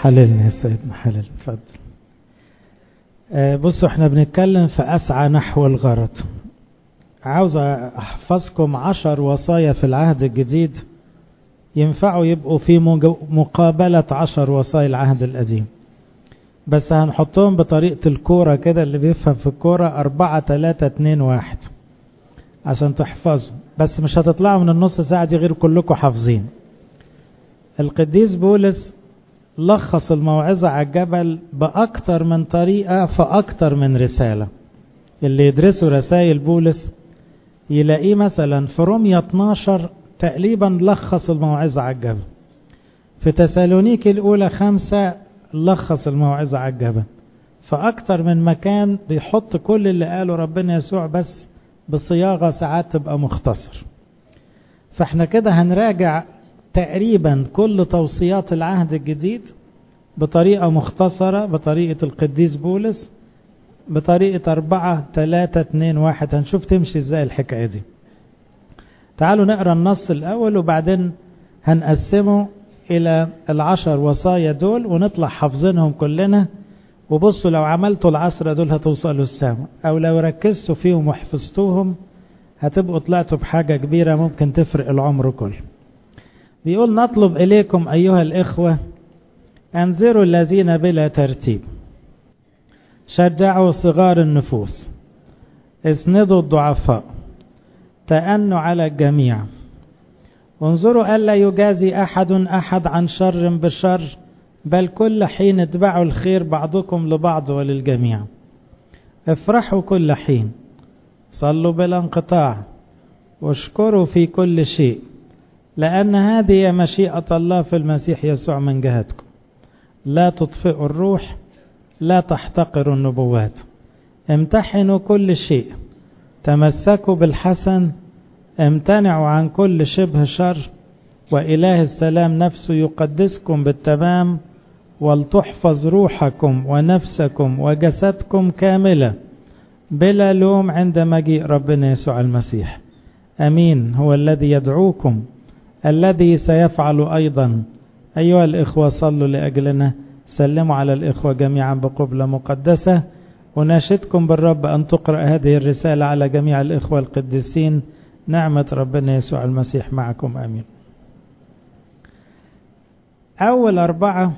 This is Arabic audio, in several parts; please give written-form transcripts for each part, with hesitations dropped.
حللنا يا سيدنا حلل. اتفضل. بصوا احنا بنتكلم في أسعى نحو الغرض. عاوز احفظكم 10 وصايا في العهد الجديد ينفعوا يبقوا في مقابلة 10 وصايا العهد القديم، بس هنحطهم بطريقة الكورة كده، اللي بيفهم في الكورة 4 3 2 1 عشان تحفظوا، بس مش هتطلعوا من النص ساعة دي غير كلكم حافظين. القديس بولس لخص الموعظة على الجبل بأكتر من طريقة في أكتر من رسالة. اللي يدرسوا رسائل بولس يلاقيه مثلا في رومية 12 تقريبا لخص الموعظة على الجبل، في تسالونيك الأولى 5 لخص الموعظة على الجبل، فأكتر من مكان بيحط كل اللي قاله ربنا يسوع بس بصياغة ساعات تبقى مختصر. فاحنا كده هنراجع تقريبا كل توصيات العهد الجديد بطريقة مختصرة بطريقة القديس بولس بطريقة 4 3 2 1. هنشوف تمشي ازاي الحكاية دي. تعالوا نقرأ النص الأول وبعدين هنقسمه إلى 10 وصايا دول ونطلع حافظينهم كلنا. وبصوا لو عملتوا 10 دول هتوصلوا السماء، أو لو ركزتوا فيهم وحفظتوهم هتبقوا طلعتوا بحاجة كبيرة ممكن تفرق العمر كله. بيقول: نطلب إليكم أيها الإخوة أنذروا الذين بلا ترتيب، شجعوا صغار النفوس، اسندوا الضعفاء، تأنوا على الجميع، وانظروا ألا يجازي أحد عن شر بشر، بل كل حين اتبعوا الخير بعضكم لبعض وللجميع. افرحوا كل حين، صلوا بلا انقطاع، واشكروا في كل شيء، لأن هذه مشيئة الله في المسيح يسوع من جهتكم. لا تطفئوا الروح، لا تحتقروا النبوات، امتحنوا كل شيء، تمسكوا بالحسن، امتنعوا عن كل شبه شر، وإله السلام نفسه يقدسكم بالتمام، ولتحفظ روحكم ونفسكم وجسدكم كاملة بلا لوم عند مجيء ربنا يسوع المسيح. أمين هو الذي يدعوكم، الذي سيفعل أيضا. أيها الإخوة صلوا لأجلنا، سلموا على الإخوة جميعا بقبلة مقدسة. وناشدكم بالرب أن تقرأ هذه الرسالة على جميع الإخوة القديسين. نعمة ربنا يسوع المسيح معكم. آمين. أول 4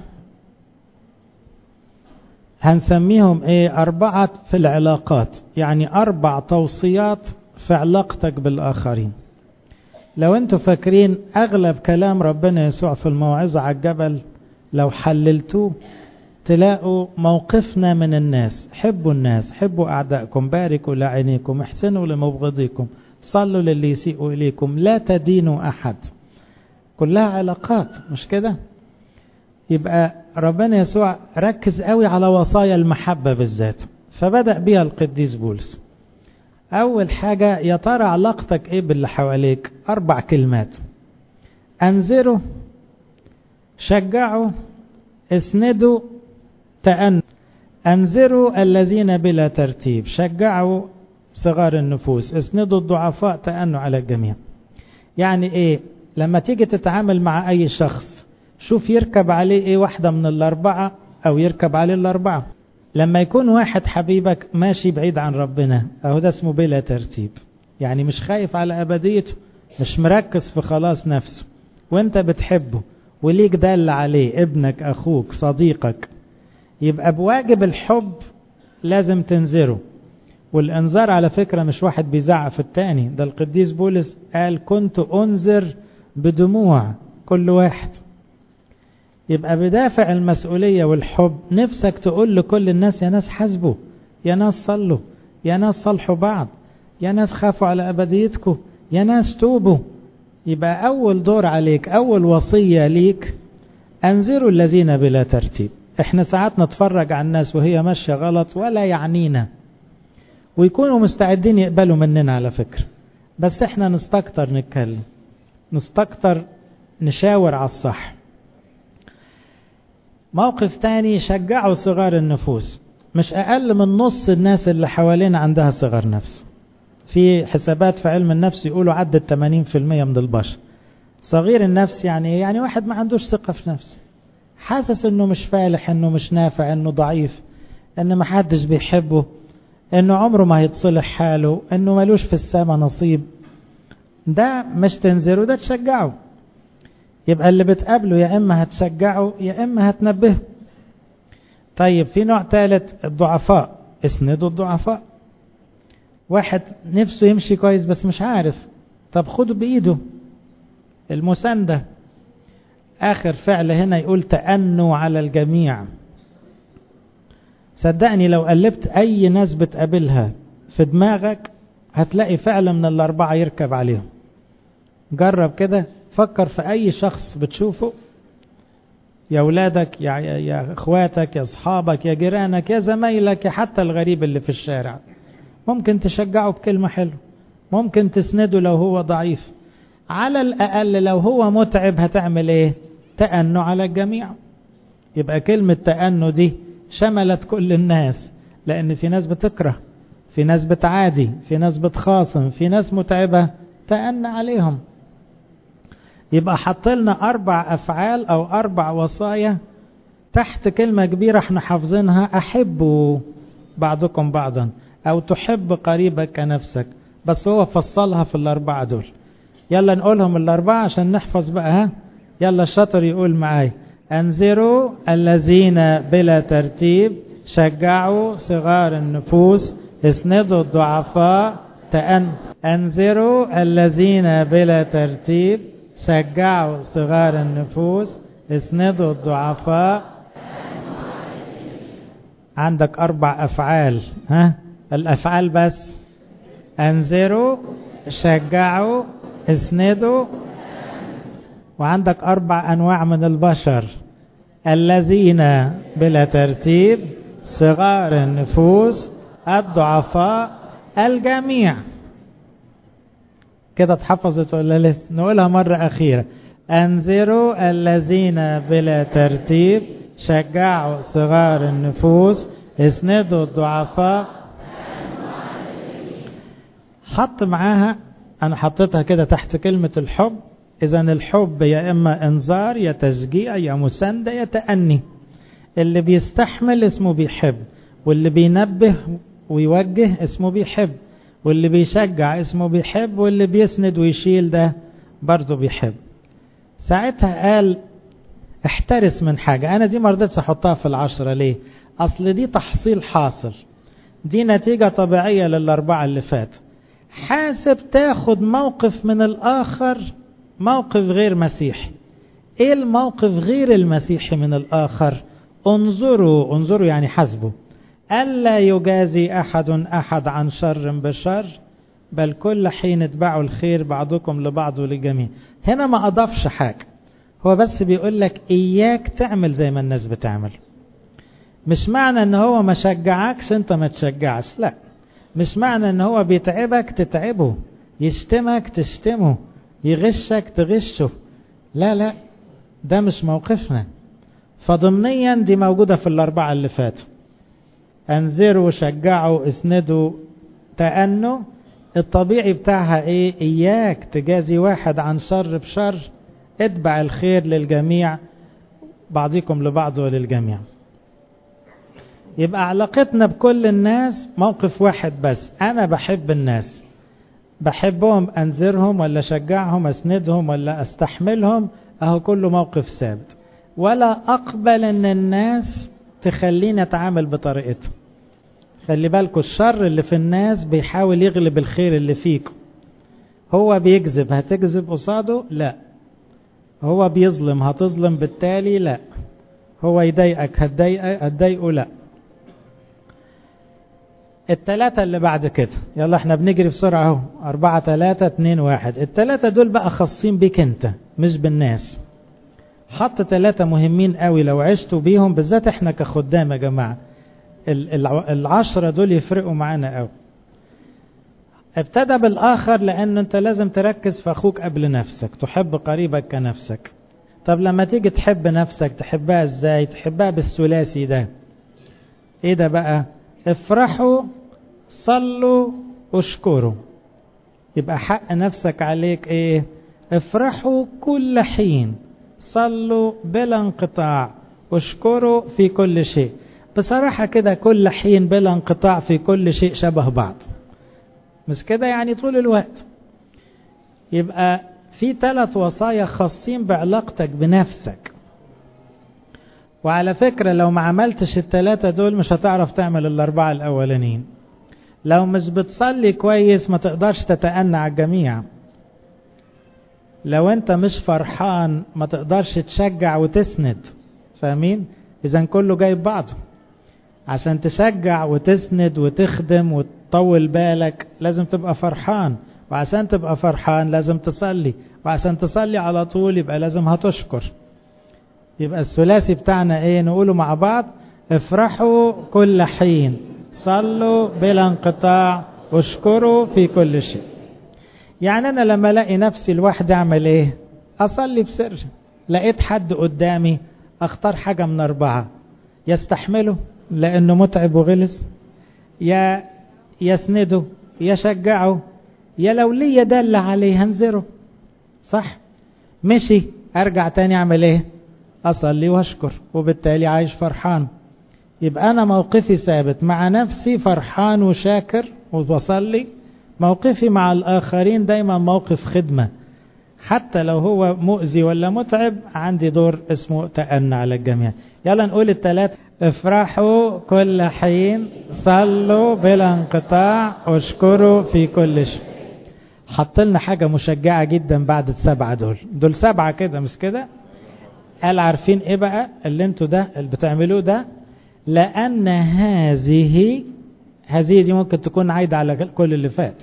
هنسميهم 4 في العلاقات، يعني 4 توصيات في علاقتك بالآخرين. لو انتوا فاكرين أغلب كلام ربنا يسوع في الموعظة على الجبل لو حللتوه تلاقوا موقفنا من الناس: حبوا الناس، حبوا أعدائكم، باركوا لعينيكم، احسنوا لمبغضيكم، صلوا للي يسيئوا إليكم، لا تدينوا أحد. كلها علاقات، مش كده؟ يبقى ربنا يسوع ركز قوي على وصايا المحبة بالذات، فبدأ بيها القديس بولس. أول حاجة: يا ترى علاقتك إيه باللي حواليك؟ 4 كلمات: أنذروا، شجعوا، اسندوا، تأنوا. أنذروا الذين بلا ترتيب، شجعوا صغار النفوس، اسندوا الضعفاء، تأنوا على الجميع. يعني إيه؟ لما تيجي تتعامل مع أي شخص شوف يركب عليه إيه واحدة من 4 أو يركب عليه 4. لما يكون واحد حبيبك ماشي بعيد عن ربنا أهو ده اسمه بلا ترتيب، يعني مش خايف على أبديته، مش مركز في خلاص نفسه، وانت بتحبه وليك دل عليه، ابنك، أخوك، صديقك، يبقى بواجب الحب لازم تنذره. والانذار على فكرة مش واحد بيزعق في التاني، ده القديس بولس قال: كنت أنذر بدموع كل واحد. يبقى بدافع المسؤولية والحب نفسك تقول لكل الناس: يا ناس حاسبوا، يا ناس صلوا، يا ناس صلحوا بعض، يا ناس خافوا على أبديتكم، يا ناس توبوا. يبقى أول دور عليك، أول وصية ليك: أنذروا الذين بلا ترتيب. احنا ساعات نتفرج على الناس وهي ماشية غلط ولا يعنينا، ويكونوا مستعدين يقبلوا مننا على فكرة، بس احنا نستكتر نتكلم، نستكتر نشاور على الصح. موقف تاني: شجعوا صغار النفوس. مش أقل من نص الناس اللي حوالينا عندها صغر نفس. في حسابات في علم النفس يقولوا عدد 80% من البشر صغير النفس. يعني واحد ما عندوش ثقة في نفسه، حاسس انه مش فالح، انه مش نافع، انه ضعيف، ان محدش بيحبه، انه عمره ما هيتصلح حاله، انه ملوش في السما نصيب، ده مش تنذره، ده تشجعه. يبقى اللي بتقابله يا اما هتشجعه يا اما هتنبهه. طيب في نوع ثالث، الضعفاء، اسندوا الضعفاء. واحد نفسه يمشي كويس بس مش عارف، طب خده بإيده، المساندة. آخر فعل هنا يقول تأنوا على الجميع. صدقني لو قلبت أي ناس بتقابلها في دماغك هتلاقي فعل من الأربعة يركب عليهم. جرب كده، فكر في أي شخص بتشوفه، يا أولادك، يا أخواتك، يا أصحابك، يا جيرانك، يا زمايلك، يا حتى الغريب اللي في الشارع. ممكن تشجعه بكلمة حلوة، ممكن تسنده لو هو ضعيف، على الأقل لو هو متعب هتعمل إيه؟ تأنوا على الجميع. يبقى كلمة تأنوا دي شملت كل الناس، لأن في ناس بتكره، في ناس بتعادي، في ناس بتخاصم، في ناس متعبة، تأنى عليهم. يبقى حط لنا 4 أفعال أو 4 وصايا تحت كلمة كبيرة احنا حافظينها، أحبوا بعضكم بعضا، أو تحب قريبك كنفسك. بس هو فصلها في ال4 دول. يلا نقولهم ال4 عشان نحفظ بقى. ها يلا الشاطر يقول معاي: أنذروا الذين بلا ترتيب، شجعوا صغار النفوس، اسندوا الضعفاء، أنذروا الذين بلا ترتيب، شجعوا صغار النفوس، اسندوا الضعفاء. عندك 4 أفعال. ها الأفعال بس: أنذروا، شجعوا، اسندوا. وعندك 4 أنواع من البشر: الذين بلا ترتيب، صغار النفوس، الضعفاء، الجميع. كده اتحفظت ولا لسه؟ نقولها مرة أخيرة: أنذروا الذين بلا ترتيب، شجعوا صغار النفوس، اسندوا الضعفاء. حط معاها، أنا حطيتها كده تحت كلمة الحب. إذن الحب يا إما إنذار، يا تشجيع، يا مساندة، يا تأني. اللي بيستحمل اسمه بيحب، واللي بينبه ويوجه اسمه بيحب، واللي بيشجع اسمه بيحب، واللي بيسند ويشيل ده برضه بيحب. ساعتها قال احترس من حاجة. أنا دي مرضتش أحطها في 10. ليه؟ أصل دي تحصيل حاصل، دي نتيجة طبيعية لل4 اللي فات. حاسب تاخد موقف من الآخر، موقف غير مسيحي. ايه الموقف غير المسيحي من الآخر؟ انظروا يعني حسبوا، ألا يجازي أحد عن شر بشر، بل كل حين اتبعوا الخير بعضكم لبعض وللجميع. هنا ما أضافش حاجة، هو بس بيقول لك إياك تعمل زي ما الناس بتعمل. مش معنى ان هو ما شجعكش انت ما تشجعش، لا. مش معنى ان هو بيتعبك تتعبه، يشتمك تشتمه، يغشك تغشه، لا، ده مش موقفنا. فضمنيا دي موجودة في ال4 اللي فاتوا: انذروا، شجعوا، اسندوا، تأنوا. الطبيعي بتاعها ايه؟ اياك تجازي واحد عن شر بشر، اتبع الخير للجميع، بعضكم لبعض وللجميع. يبقى علاقتنا بكل الناس موقف واحد بس: انا بحب الناس، بحبهم، انذرهم ولا شجعهم، اسندهم ولا استحملهم، اهو كله موقف ثابت. ولا اقبل ان الناس تخليني اتعامل بطريقتهم. خلي بالكوا الشر اللي في الناس بيحاول يغلب الخير اللي فيكم. هو بيكذب، هتكذب قصاده؟ لا. هو بيظلم، هتظلم بالتالي؟ لا. هو يضايقك، هتضايقه؟ لا. ال3 اللي بعد كده، يلا احنا بنجري بسرعة اهو. 4 3 2 1. ال3 دول بقى خاصين بيك انت مش بالناس. حط 3 مهمين قوي لو عشتوا بيهم، بالذات احنا كخدام يا جماعة. 10 دول يفرقوا معانا قوي. ابتدى بالآخر لأن انت لازم تركز في أخوك قبل نفسك، تحب قريبك كنفسك. طب لما تيجي تحب نفسك تحبها ازاي؟ تحبها بالثلاثي ده. ايه ده بقى؟ افرحوا، صلوا، اشكروا. يبقى حق نفسك عليك ايه؟ افرحوا كل حين، صلوا بلا انقطاع، اشكره في كل شيء. بصراحة كده كل حين بلا انقطاع في كل شيء شبه بعض، مش كده يعني طول الوقت. يبقى في 3 وصايا خاصين بعلاقتك بنفسك. وعلى فكرة لو ما عملتش ال3 دول مش هتعرف تعمل ال4 الأولانيين. لو مش بتصلي كويس ما تقدرش تتأنى على الجميع. لو انت مش فرحان ما تقدرش تشجع وتسند. فاهمين؟ إذن كله جايب بعضه. عشان تشجع وتسند وتخدم وتطول بالك لازم تبقى فرحان، وعشان تبقى فرحان لازم تصلي، وعشان تصلي على طول يبقى لازم هتشكر. يبقى الثلاثي بتاعنا ايه؟ نقوله مع بعض: افرحوا كل حين، صلوا بلا انقطاع، واشكروا في كل شيء. يعني انا لما الاقي نفسي لوحدي اعمل ايه؟ اصلي بسر. لقيت حد قدامي اختار حاجة من 4: يستحمله لانه متعب وغلس، يا يسنده، يشجعه، يا لو لي دل عليه هنزره. صح؟ مشي ارجع تاني اعمل ايه؟ اصلي واشكر، وبالتالي عايش فرحان. يبقى انا موقفي ثابت مع نفسي، فرحان وشاكر وبصلي. موقفي مع الاخرين دايما موقف خدمة، حتى لو هو مؤذي ولا متعب عندي دور اسمه تأنى على الجميع. يلا نقول ال3: افرحوا كل حين، صلوا بلا انقطاع، واشكروا في كل شيء. حط لنا حاجة مشجعة جدا بعد ال7 دول 7 كده مش كده؟ قال عارفين ايه بقى اللي انتوا ده اللي بتعملوه ده؟ لأن هذه دي ممكن تكون عايدة على كل اللي فات.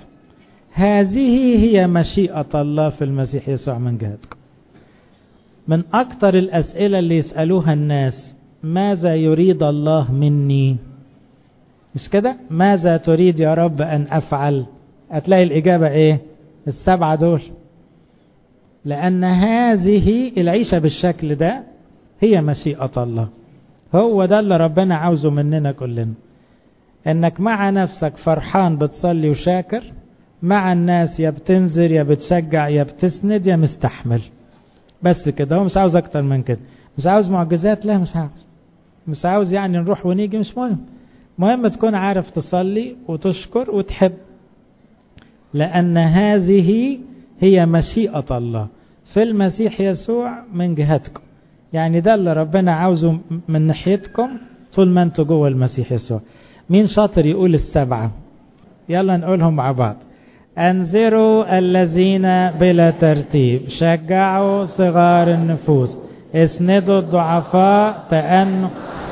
هذه هي مشيئة الله في المسيح يسوع من جهتكم. من أكتر الأسئلة اللي يسألوها الناس: ماذا يريد الله مني؟ مش كده؟ ماذا تريد يا رب أن أفعل؟ هتلاقي الإجابة إيه؟ ال7 دول. لأن هذه العيشة بالشكل ده هي مشيئة الله. هو ده اللي ربنا عاوزه مننا كلنا، انك مع نفسك فرحان بتصلي وشاكر، مع الناس يا بتنذر يا بتشجع يا بتسند يا مستحمل. بس كده. هو مش عاوز اكتر من كده. مش عاوز معجزات، لا مش عاوز يعني نروح ونيجي، مش مهم تكون عارف تصلي وتشكر وتحب. لأن هذه هي مشيئة الله في المسيح يسوع من جهتكم. يعني ده اللي ربنا عاوزه من ناحيتكم طول ما انتوا جوه المسيح يسوع. مين شاطر يقول ال7؟ يلا نقولهم مع بعض: انذروا الذين بلا ترتيب، شجعوا صغار النفوس، اسندوا الضعفاء، تأنوا،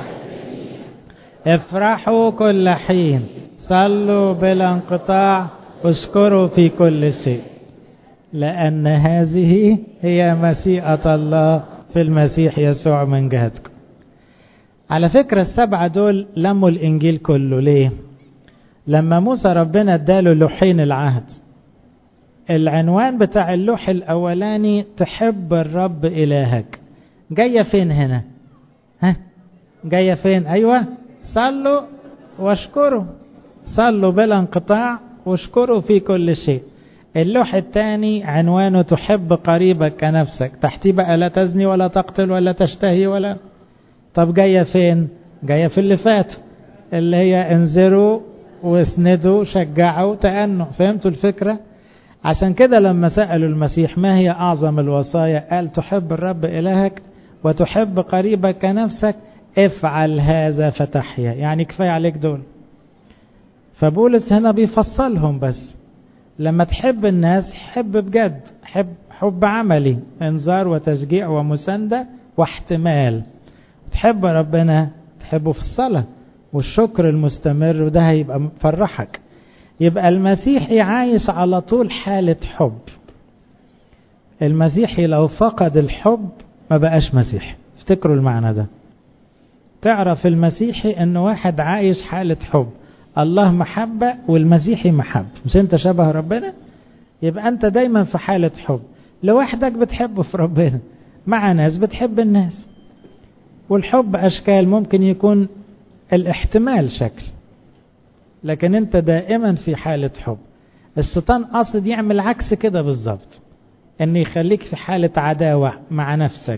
افرحوا كل حين، صلوا بلا انقطاع، اشكروا في كل شيء. لأن هذه هي مشيئة الله في المسيح يسوع من جهتكم. على فكرة ال7 دول لموا الإنجيل كله. ليه؟ لما موسى ربنا اداله لوحين العهد، العنوان بتاع اللوح الأولاني تحب الرب إلهك. جاية فين هنا؟ جاية فين؟ أيوة، صلوا واشكروا، صلوا بلا انقطاع واشكروا في كل شيء. اللوح الثاني عنوانه تحب قريبك كنفسك، تحتيه بقى لا تزني ولا تقتل ولا تشتهي ولا. طب جاية فين؟ جاية في اللي فات، اللي هي انذروا واسندوا شجعوا تأنوا. فهمتوا الفكرة؟ عشان كده لما سألوا المسيح ما هي أعظم الوصايا، قال تحب الرب إلهك وتحب قريبك كنفسك، افعل هذا فتحيا. يعني كفاية عليك دول. فبولس هنا بيفصلهم. بس لما تحب الناس حب بجد، حب عملي، انذار وتشجيع ومساندة واحتمال. تحب ربنا تحبه في الصلاة والشكر المستمر، وده هيبقى مفرحك. يبقى المسيحي عايش على طول حالة حب. المسيحي لو فقد الحب ما بقاش مسيحي. افتكروا المعنى ده. تعرف المسيحي انه واحد عايش حالة حب. الله محبة والمسيحي محب. مش انت شبه ربنا؟ يبقى انت دايما في حالة حب. لوحدك بتحب في ربنا، مع ناس بتحب الناس. والحب اشكال، ممكن يكون الاحتمال شكل، لكن انت دائما في حالة حب. الشيطان قاصد يعمل عكس كده بالظبط، ان يخليك في حالة عداوة مع نفسك،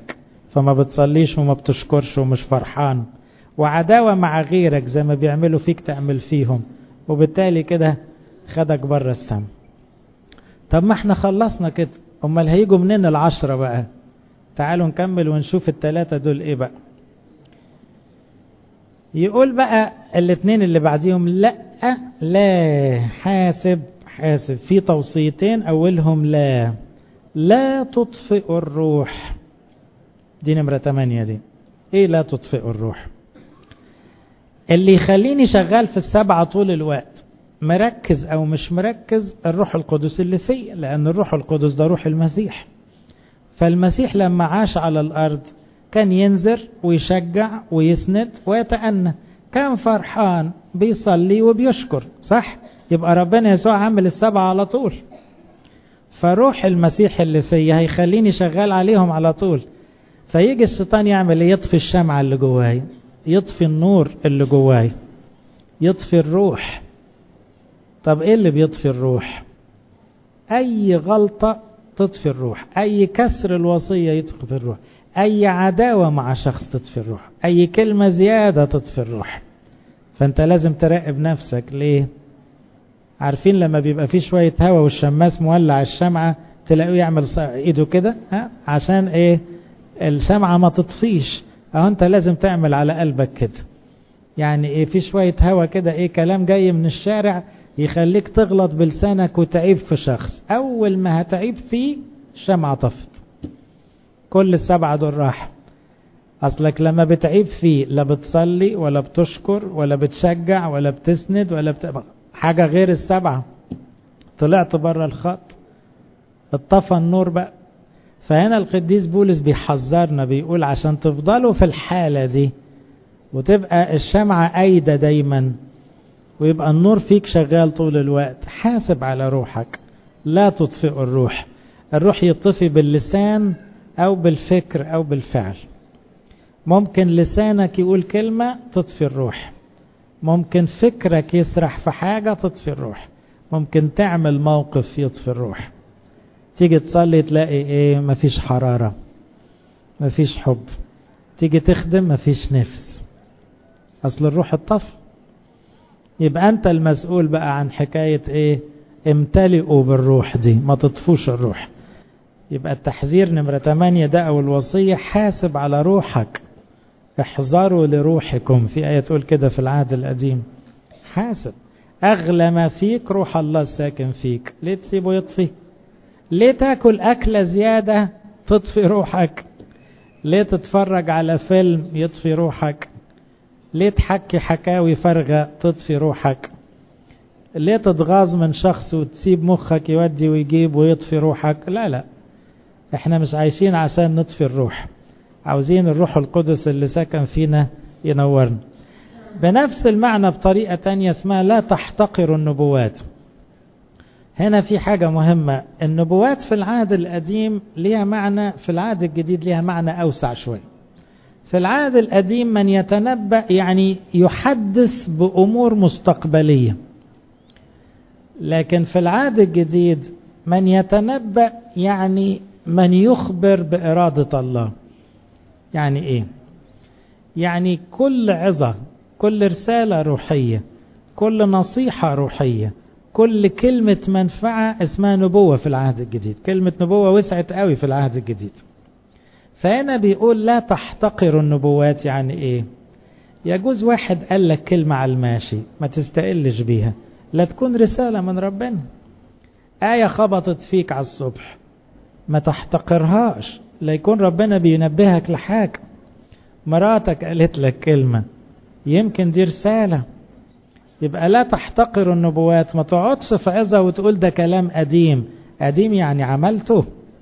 فما بتصليش وما بتشكرش ومش فرحان، وعداوة مع غيرك زي ما بيعملوا فيك تعمل فيهم، وبالتالي كده خدك بره السما. طب ما احنا خلصنا كده، امال هيجوا منين 10 بقى؟ تعالوا نكمل ونشوف 3 دول ايه بقى. يقول بقى 2 اللي بعديهم لا حاسب في توصيتين، اولهم لا تطفئ الروح. دي نمرة 8 دي. ايه لا تطفئ الروح؟ اللي يخليني شغال في 7 طول الوقت مركز او مش مركز الروح القدس اللي فيه، لان الروح القدس ده روح المسيح. فالمسيح لما عاش على الارض كان ينذر ويشجع ويسند ويتأنى، كان فرحان بيصلي وبيشكر، صح؟ يبقى ربنا يسوع عمل 7 على طول. فروح المسيح اللي فيه هيخليني شغال عليهم على طول. فيجي الشيطان يعمل ايه؟ يطفي الشمعة اللي جواي، يطفي النور اللي جواي، يطفي الروح. طب ايه اللي بيطفي الروح؟ اي غلطة تطفي الروح، اي كسر الوصية يطفي الروح، اي عداوة مع شخص تطفي الروح، اي كلمة زيادة تطفي الروح. فانت لازم تراقب نفسك. ليه؟ عارفين لما بيبقى فيه شوية هوا والشماس مولع الشمعة تلاقيه يعمل ايده كده، عشان ايه؟ الشمعة ما تطفيش. انت لازم تعمل على قلبك كده. يعني ايه؟ في شوية هوا كده، ايه كلام جاي من الشارع يخليك تغلط بلسانك وتعيب في شخص، اول ما هتعيب فيه الشمعة طفت، كل 7 دول راح. اصلك لما بتعيب فيه لا بتصلي ولا بتشكر ولا بتشجع ولا بتسند ولا حاجة غير 7، طلعت بره الخط، اتطفى النور بقى. فهنا القديس بولس بيحذرنا، بيقول عشان تفضلوا في الحالة دي وتبقى الشمعة قايدة دايما ويبقى النور فيك شغال طول الوقت، حاسب على روحك. لا تطفئ الروح. الروح يطفي باللسان او بالفكر او بالفعل. ممكن لسانك يقول كلمة تطفي الروح، ممكن فكرك يسرح في حاجة تطفي الروح، ممكن تعمل موقف يطفي الروح. تيجي تصلي تلاقي ايه؟ مفيش حرارة، مفيش حب. تيجي تخدم مفيش نفس، اصل الروح اتطفى. يبقى انت المسؤول بقى عن حكاية ايه؟ امتلئوا بالروح دي، ما تطفوش الروح. يبقى التحذير نمرة 8 ده او الوصية، حاسب على روحك. احذروا لروحكم، في آية تقول كده في العهد القديم. حاسب. اغلى ما فيك روح الله الساكن فيك، ليه تسيبه يطفي؟ ليه تاكل أكلة زيادة تطفي روحك؟ ليه تتفرج على فيلم يطفي روحك؟ ليه تحكي حكاوي فارغة تطفي روحك؟ ليه تتغاظ من شخص وتسيب مخك يودي ويجيب ويطفي روحك؟ لا، احنا مش عايشين عشان نطفي الروح، عاوزين الروح القدس اللي ساكن فينا ينورنا. بنفس المعنى بطريقة تانية اسمها لا تحتقروا النبوات. هنا في حاجة مهمة، النبوات في العهد القديم ليها معنى، في العهد الجديد ليها معنى أوسع شوي. في العهد القديم من يتنبأ يعني يحدث بأمور مستقبلية، لكن في العهد الجديد من يتنبأ يعني من يخبر بإرادة الله. يعني إيه؟ يعني كل عظة، كل رسالة روحية، كل نصيحة روحية، كل كلمة منفعة اسمها نبوة في العهد الجديد. كلمة نبوة وسعت قوي في العهد الجديد. فهنا بيقول لا تحتقروا النبوات. يعني ايه؟ يجوز واحد قال لك كلمة على الماشي ما تستقلش بيها، لا تكون رسالة من ربنا. آية خبطت فيك على الصبح ما تحتقرهاش، لا يكون ربنا بينبهك لحاجة. مراتك قالت لك كلمة يمكن دي رسالة. يبقى لا تحتقروا النبوات. ما تقعدش في عظة وتقول ده كلام قديم. قديم يعني عملته؟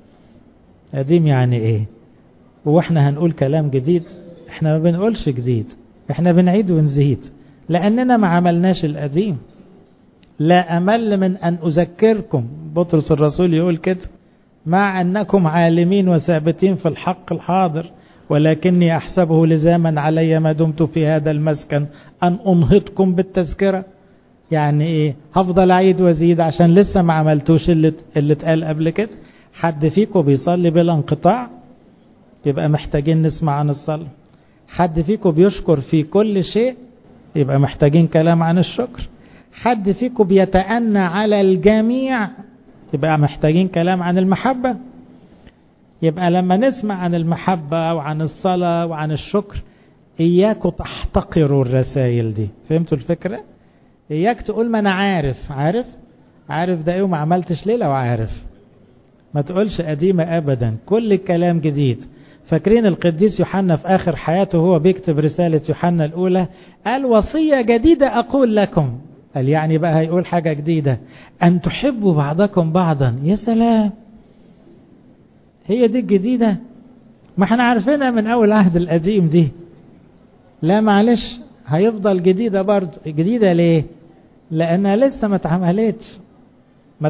قديم يعني ايه؟ واحنا هنقول كلام جديد؟ احنا ما بنقولش جديد، احنا بنعيد ونزيد، لاننا ما عملناش القديم. لا امل من ان اذكركم، بطرس الرسول يقول كده، مع انكم عالمين وثابتين في الحق الحاضر، ولكني احسبه لزاما علي ما دمت في هذا المسكن ان انهضكم بالتذكرة. يعني ايه؟ هفضل اعيد وازيد عشان لسه ما عملتوش اللي اتقال قبل كده. حد فيكم بيصلي بلا انقطاع؟ يبقى محتاجين نسمع عن الصلاة. حد فيكم بيشكر في كل شيء؟ يبقى محتاجين كلام عن الشكر. حد فيكم بيتأنى على الجميع؟ يبقى محتاجين كلام عن المحبة. يبقى لما نسمع عن المحبة وعن الصلاة وعن الشكر، إياكوا تحتقروا الرسائل دي. فهمتوا الفكرة؟ إياك تقول ما أنا عارف ده إيه وما عملتش ليه لو عارف. ما تقولش قديمة أبدا، كل الكلام جديد. فاكرين القديس يوحنا في آخر حياته هو بيكتب رسالة يوحنا الأولى، قال وصية جديدة أقول لكم. قال يعني بقى هيقول حاجة جديدة، أن تحبوا بعضكم بعضا. يا سلام، هي دي الجديدة؟ ما احنا عارفينها من أول عهد القديم دي. لا معلش، هيفضل جديدة برضه. جديدة ليه؟ لأنها لسه ما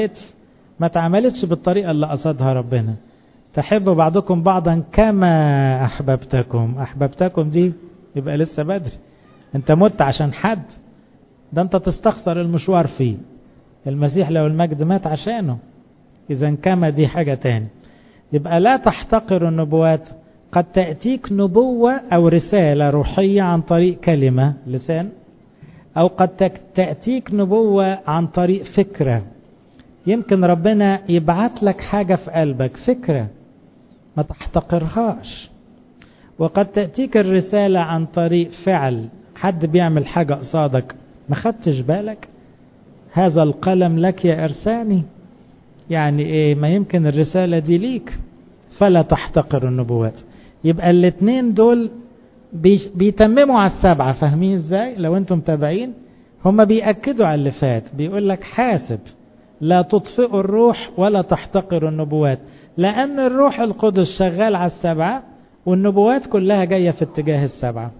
اتعملتش بالطريقة اللي قصدها ربنا. تحب بعضكم بعضا كما أحببتكم دي يبقى لسه بدري. انت مت عشان حد؟ ده انت تستخسر المشوار فيه. المسيح لو المجد مات عشانه. إذا كما دي حاجة تاني. يبقى لا تحتقر النبوات. قد تأتيك نبوة أو رسالة روحية عن طريق كلمة لسان، أو قد تأتيك نبوة عن طريق فكرة. يمكن ربنا يبعت لك حاجة في قلبك، فكرة، ما تحتقرهاش. وقد تأتيك الرسالة عن طريق فعل، حد بيعمل حاجة قصادك ما خدتش بالك، هذا القلم لك يا إرساني. يعني إيه؟ ما يمكن الرسالة دي ليك. فلا تحتقر النبوات. يبقى الاثنين دول بيتمموا على السبعة. فاهمين ازاي؟ لو انتم متابعين، هم بيأكدوا على اللي فات. بيقول لك حاسب، لا تطفئوا الروح ولا تحتقروا النبوات، لأن الروح القدس شغال على السبعة، والنبوات كلها جاية في اتجاه السبعة.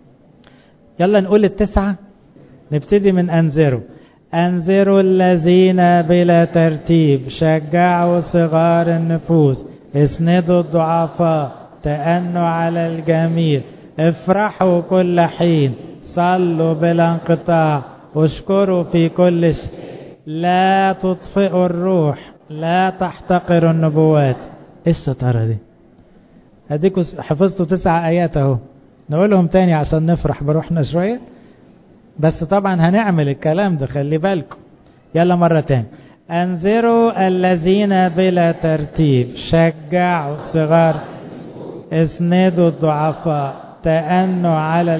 يلا نقول التسعة. نبتدي من أنذروا الذين بلا ترتيب، شجعوا صغار النفوس، اسندوا الضعفاء، تأنوا على الجميع، افرحوا كل حين، صلوا بلا انقطاع، اشكروا في كل شيء، لا تطفئوا الروح، لا تحتقروا النبوات. ايه الستارة دي؟ هديكوا حفظتوا 9 آيات اهو، نقولهم تاني عشان نفرح بروحنا شوية. بس طبعا هنعمل الكلام ده، خلي بالكم. يلا مرة تاني. أنذروا الذين بلا ترتيب، شجعوا صغار، اسندوا الضعفاء، تأنوا على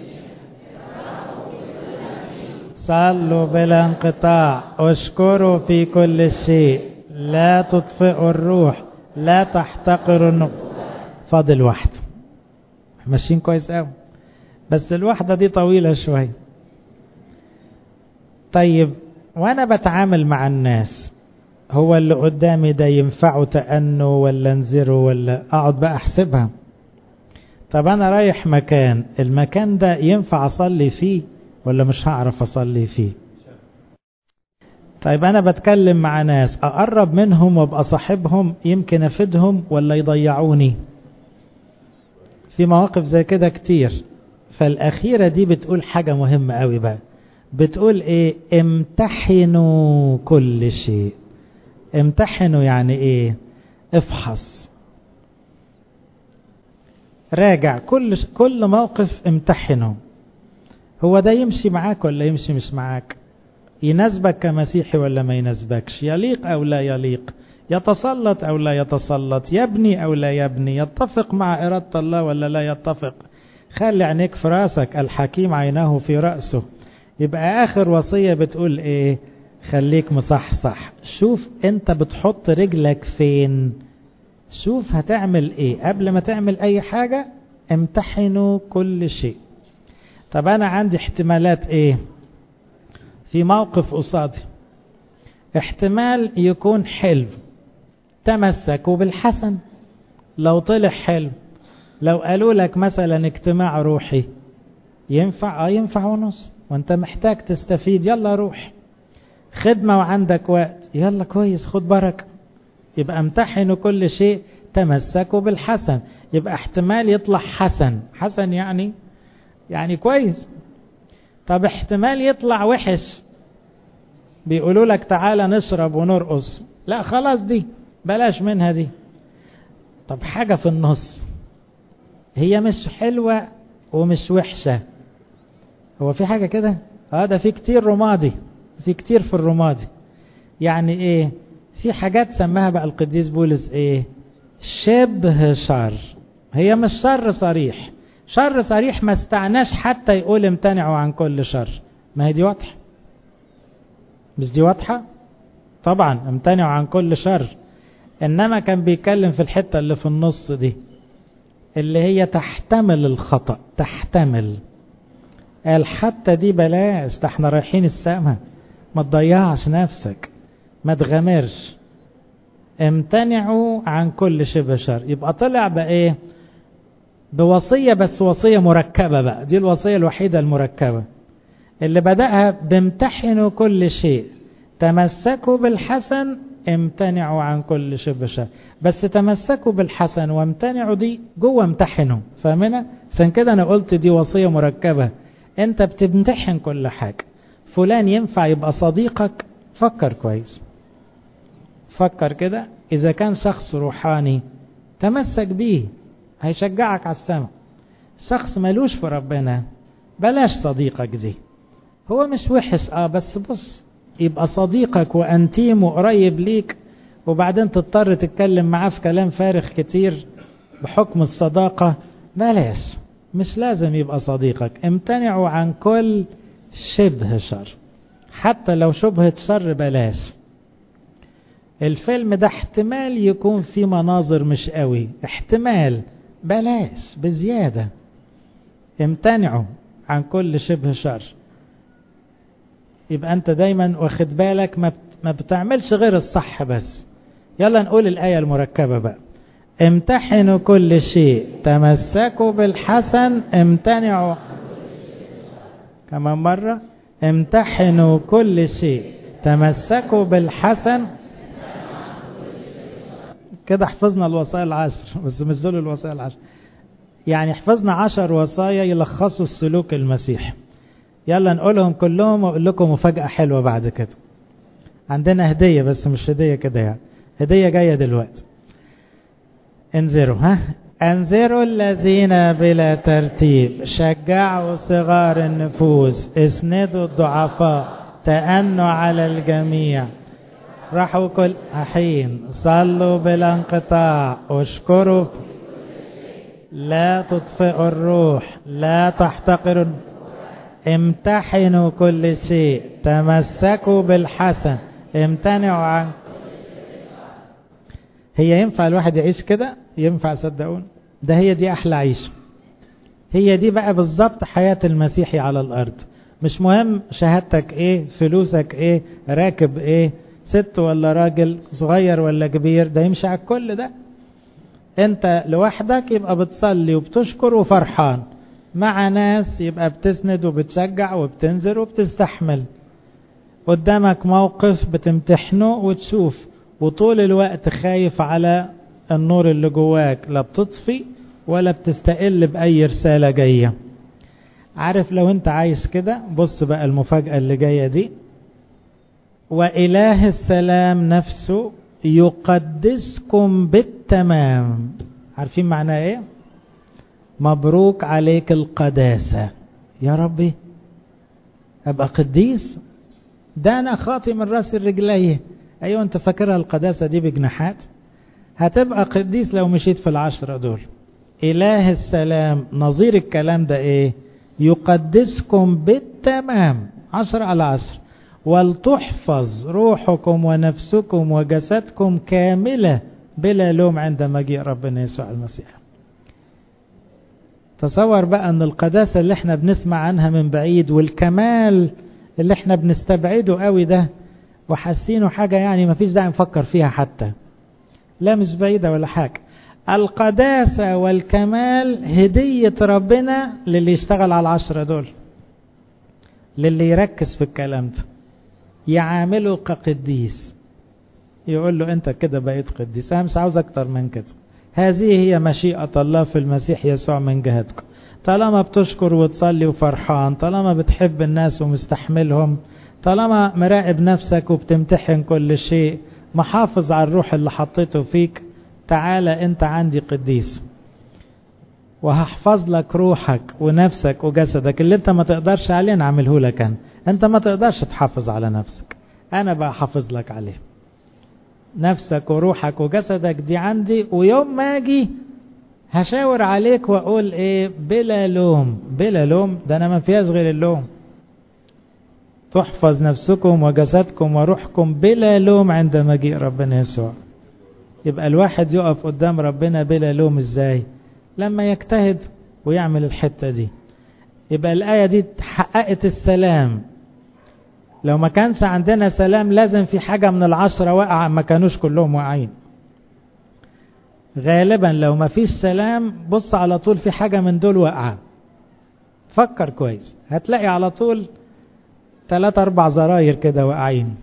صلوا بلا انقطاع، اشكروا في كل شيء، لا تطفئوا الروح، لا تحتقروا النبوة. فاضل واحدة، ماشيين كويس قوي، بس الواحدة دي طويلة شوية. طيب وانا بتعامل مع الناس، هو اللي قدامي ده ينفعه تأنه ولا انذره، ولا اقعد بقى احسبها؟ طب انا رايح مكان، المكان ده ينفع اصلي فيه ولا مش هعرف اصلي فيه؟ طيب انا بتكلم مع ناس، اقرب منهم وابقى صاحبهم يمكن افيدهم ولا يضيعوني؟ في مواقف زي كده كتير. فالاخيرة دي بتقول حاجة مهمة قوي بقى. بتقول ايه؟ امتحنوا كل شيء. امتحنوا يعني ايه؟ افحص، راجع كل موقف، امتحنه. هو ده يمشي معاك ولا يمشي مش معاك؟ يناسبك كمسيحي ولا ما يناسبكش؟ يليق او لا يليق؟ يتسلط او لا يتسلط؟ يبني او لا يبني؟ يتفق مع إرادة الله ولا لا يتفق؟ خلي عينيك في راسك، الحكيم عينه في رأسه. يبقى آخر وصية بتقول ايه؟ خليك مصحصح، شوف انت بتحط رجلك فين، شوف هتعمل ايه قبل ما تعمل اي حاجة. امتحنوا كل شيء. طب انا عندي احتمالات ايه في موقف قصادي؟ احتمال يكون حلو، تمسكوا بالحسن. لو طلع حلو، لو قالوا لك مثلا اجتماع روحي، ينفع؟ ينفع ونص، وانت محتاج تستفيد، يلا روح. خدمة وعندك وقت، يلا كويس، خد بركة. يبقى امتحنوا كل شيء، تمسكوا بالحسن. يبقى احتمال يطلع حسن يعني كويس. طب احتمال يطلع وحش، بيقولوا لك تعالى نشرب ونرقص، لا خلاص دي بلاش منها دي. طب حاجة في النص، هي مش حلوة ومش وحشة. هو في حاجة كده؟ ده في كتير رمادي، في كتير في الرمادي. يعني ايه؟ في حاجات سماها بقى القديس بولس ايه؟ شبه شر. هي مش شر صريح، شر صريح ما استعناش حتى يقول امتنعوا عن كل شر. ما هي دي واضحة، مش دي واضحة؟ طبعا امتنعوا عن كل شر، انما كان بيتكلم في الحتة اللي في النص دي اللي هي تحتمل الخطأ، تحتمل. قال حتى دي بلاش، ده احنا رايحين السماء، ما تضيعش نفسك، ما تغامرش، امتنعوا عن كل شبه شر. يبقى طلع بايه؟ بوصية، بس وصية مركبة بقى. دي الوصية الوحيدة المركبة اللي بدأها بامتحنوا كل شيء، تمسكوا بالحسن، امتنعوا عن كل شبه شر. بس تمسكوا بالحسن وامتنعوا دي جوه امتحنوا، فاهمنا؟ عشان كده انا قلت دي وصية مركبة. انت بتمتحن كل حاجة. فلان ينفع يبقى صديقك؟ فكر كويس، فكر كده. اذا كان شخص روحاني تمسك بيه، هيشجعك على السماء. شخص ملوش في ربنا بلاش صديقك دي. هو مش وحش بس بص، يبقى صديقك وانتيم وقريب ليك، وبعدين تضطر تتكلم معاه في كلام فارغ كتير بحكم الصداقة، بلاش. مش لازم يبقى صديقك. امتنعوا عن كل شبه شر، حتى لو شبهة شر بلاش. الفيلم ده احتمال يكون فيه مناظر مش قوي، احتمال، بلاش بزيادة. امتنعوا عن كل شبه شر. يبقى انت دايما واخد بالك، ما بتعملش غير الصح بس. يلا نقول الآية المركبة بقى. امتحنوا كل شيء، تمسكوا بالحسن، امتنعوا. كمان مرة، امتحنوا كل شيء، تمسكوا بالحسن. كده حفظنا الوصايا العشر، بس مش دول الوصايا العشر. يعني حفظنا 10 وصايا يلخصوا السلوك المسيحي. يلا نقولهم كلهم واقول لكم مفاجأة حلوة بعد كده. عندنا هدية، بس مش هدية كده يعني، هدية جاية دلوقتي. انذروا، انذروا الذين بلا ترتيب، شجعوا صغار النفوس، اسندوا الضعفاء، تأنوا على الجميع، راحوا كل حين، صلوا بلا انقطاع، اشكروا، لا تطفئوا الروح، لا تحتقروا، امتحنوا كل شيء، تمسكوا بالحسن، امتنعوا عن. هي ينفع الواحد يعيش كده؟ ينفع صدقون؟ ده هي دي احلى عيش. هي دي بقى بالظبط حياة المسيحي على الارض. مش مهم شهادتك ايه، فلوسك ايه، راكب ايه، ست ولا راجل، صغير ولا كبير، ده يمشي على الكل ده. انت لوحدك يبقى بتصلي وبتشكر وفرحان، مع ناس يبقى بتسند وبتشجع وبتنذر وبتستحمل. قدامك موقف بتمتحنه وتشوف، وطول الوقت خايف على النور اللي جواك، لا بتطفي ولا بتستقل بأي رسالة جاية. عارف لو انت عايز كده، بص بقى المفاجأة اللي جاية دي. وإله السلام نفسه يقدسكم بالتمام. عارفين معناه ايه؟ مبروك عليك القداسة. يا ربي ابقى قديس؟ ده انا خاطي من راس الرجليه. ايوه، انت فاكرها القداسة دي بجناحات؟ هتبقى قديس لو مشيت في 10 دول. إله السلام نظير الكلام ده ايه؟ يقدسكم بالتمام، 10/10. ولتحفظ روحكم ونفسكم وجسدكم كاملة بلا لوم عند مجيء ربنا يسوع المسيح. تصور بقى ان القداسة اللي احنا بنسمع عنها من بعيد، والكمال اللي احنا بنستبعده قوي ده وحاسينه حاجة يعني ما فيش داعي نفكر فيها حتى، لا مش بعيدة ولا حاجة. القداسة والكمال هدية ربنا للي يشتغل على 10 دول، للي يركز في الكلام ده، يعامله كقديس، يقول له انت كده بقيت قديس، انا مش عاوز اكتر من كده. هذه هي مشيئة الله في المسيح يسوع من جهتكم. طالما بتشكر وتصلي وفرحان، طالما بتحب الناس ومستحملهم، طالما مراقب نفسك وبتمتحن كل شيء، محافظ على الروح اللي حطيته فيك، تعالى انت عندي قديس، وهحفظ لك روحك ونفسك وجسدك. اللي انت ما تقدرش عليه نعمله لك انا. انت ما تقدرش تحافظ على نفسك، انا بقى حافظ لك عليه. نفسك وروحك وجسدك دي عندي، ويوم ما اجي هشاور عليك واقول ايه؟ بلا لوم. بلا لوم ده انا ما فيهاش غير اللوم. تحفظ نفسكم وجسدكم وروحكم بلا لوم عند مجيء ربنا يسوع. يبقى الواحد يقف قدام ربنا بلا لوم ازاي؟ لما يجتهد ويعمل الحتة دي. يبقى الآية دي حققت السلام. لو ما كانش عندنا سلام لازم في حاجة من 10 وقع، ما كانوش كلهم واقعين. غالبا لو ما فيش سلام بص على طول في حاجة من دول وقع. فكر كويس هتلاقي على طول 3-4 زراير كده واقعين.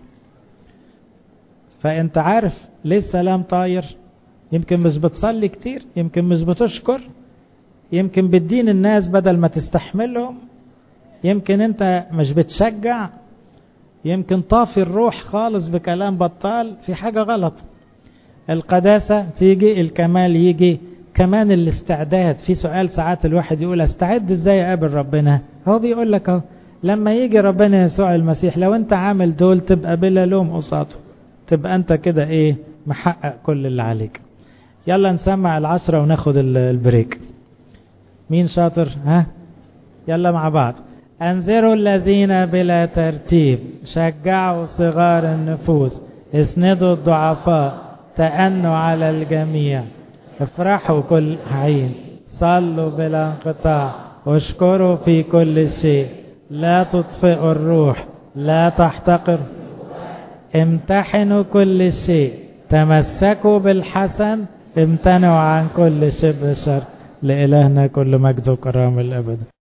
فانت عارف ليه السلام طاير؟ يمكن مش بتصلي كتير، يمكن مش بتشكر، يمكن بتدين الناس بدل ما تستحملهم، يمكن انت مش بتشجع، يمكن طافي الروح خالص بكلام بطال. في حاجة غلط. القداسة تيجي، الكمال يجي، كمان الاستعداد. في سؤال ساعات الواحد يقول استعد ازاي اقابل ربنا؟ هو بيقول لك اهو لما يجي ربنا يسوع المسيح لو انت عامل دول تبقى بلا لوم قصاده، تبقى انت كده ايه؟ محقق كل اللي عليك. يلا نسمع 10 وناخد البريك. مين شاطر؟ ها يلا مع بعض. انذروا الذين بلا ترتيب، شجعوا صغار النفوس، اسندوا الضعفاء، تأنوا على الجميع، افرحوا كل حين، صلوا بلا انقطاع، واشكروا في كل شيء، لا تطفئوا الروح، لا تحتقر، امتحنوا كل شيء، تمسكوا بالحسن، امتنعوا عن كل شبه شر. لإلهنا كل مجد وكرامة الأبد.